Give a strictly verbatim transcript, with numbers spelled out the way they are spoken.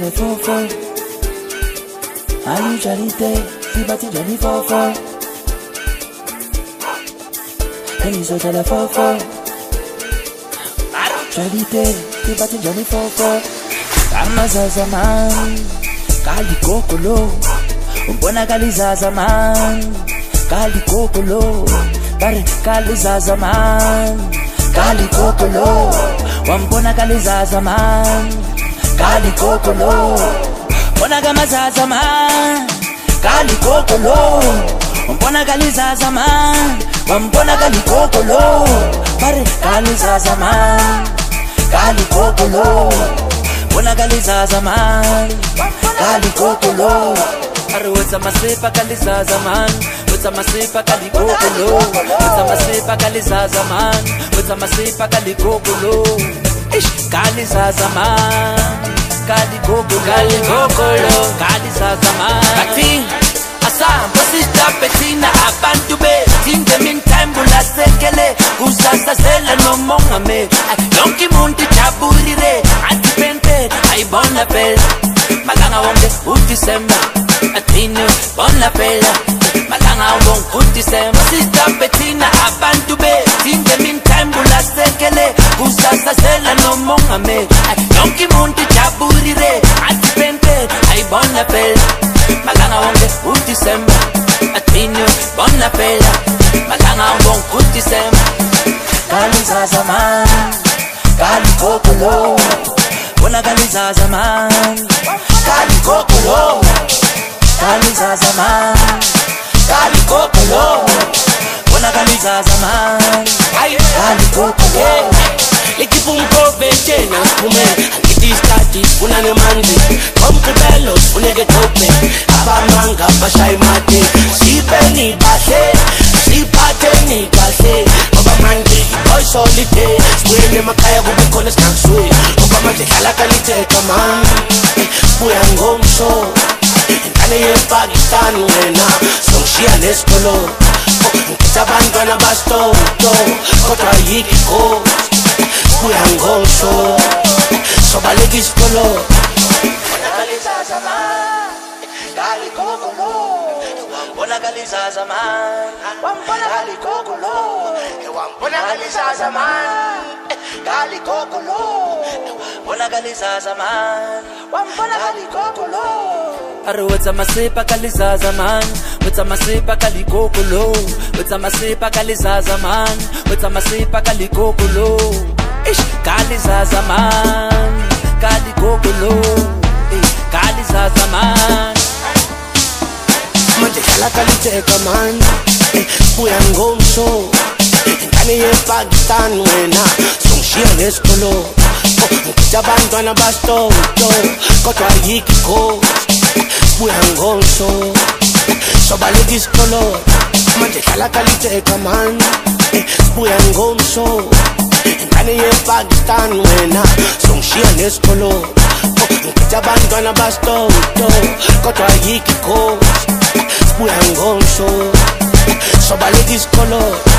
Johnny Fofo. Ali Charité, Sibati Johnny Fofo. Penny so Johnny Fofo. Charité, Sibati Johnny Fofo. Kama za zaman, kali kokolo. Umbona kali za zaman, kali kokolo. Kare kali za zaman, kali kokolo. Wambona kali za zaman, kali kokolo. Mbona kama za zaman, kali kokolo. Mbona kali za zaman, wambona kali kokolo. Kare kali za zaman, kali kokolo. Mbona kali za zaman, kali kokolo. Arweza masepa kali za zaman, weza masepa kali kokolo. Weza masepa kali za zaman, weza masepa kali kokolo. Ish, kali za zaman, kali kokolo, kali kokolo, kali za zaman. Kati, asa, basista petina abantu be. In the meantime bula sekele, kusasa sela no mongame. Yonki munti chaburire, antipente, ay bon la pel. Malanga wonde udisemba. Atino, bon la pella. Malanga wong utisem. Sister Bettina abantu be. In the meantime bula sekele. Kusasa sela no mongame. Yonki munti chaburire. Atipente, ay bon la pella. Malanga wong utisem. Atino, bon la pella. Malanga wong utisem. Kali za zaman, kali kokolo. Bona kali za zaman, kali kokolo. Kali za zaman, kali kokolo. Bona kali za zaman, kali kokolo. Equipo un provete na skume, angiti stati unane mandi. Kompibelo unege tope, abamanga bashai mate. Sipeni base, sipate ni base. Oba mandi boy solite, swele makaya kubikola snack swe. Oba mandi kala kalite kaman, spuya ngomso. Kane ye Pakistan wena, songshia neskolo. Kitabandwana basto, to, kota yiki ko. Spuya ngomso, sobaleki skolo. Bona kali za zaman, kali kokolo. Bona kali za zaman, wambona kali kokolo. Wambona kali za zaman, kali kokolo. Bona kali za zaman, wambona kali kokolo. Arweza masepa kali za zaman, weza masepa kali kokolo. Weza masepa kali za zaman, weza masepa kali kokolo. Ish, kali za zaman, kali kokolo. Kali za zaman. Manje kala kalite kaman, spuya ngomso. Kane ye Pakistan wena, songshia neskolo. Kitabandwana basto, to, kota yiki ko. Spuya ngomso, sobaleki skolo. Manje kala kalite kaman, spuya ngomso. Kane ye Pakistan wena, songshia neskolo. Kitabandwana basto, to, kota yiki ko. Spuya ngomso, sobaleki skolo.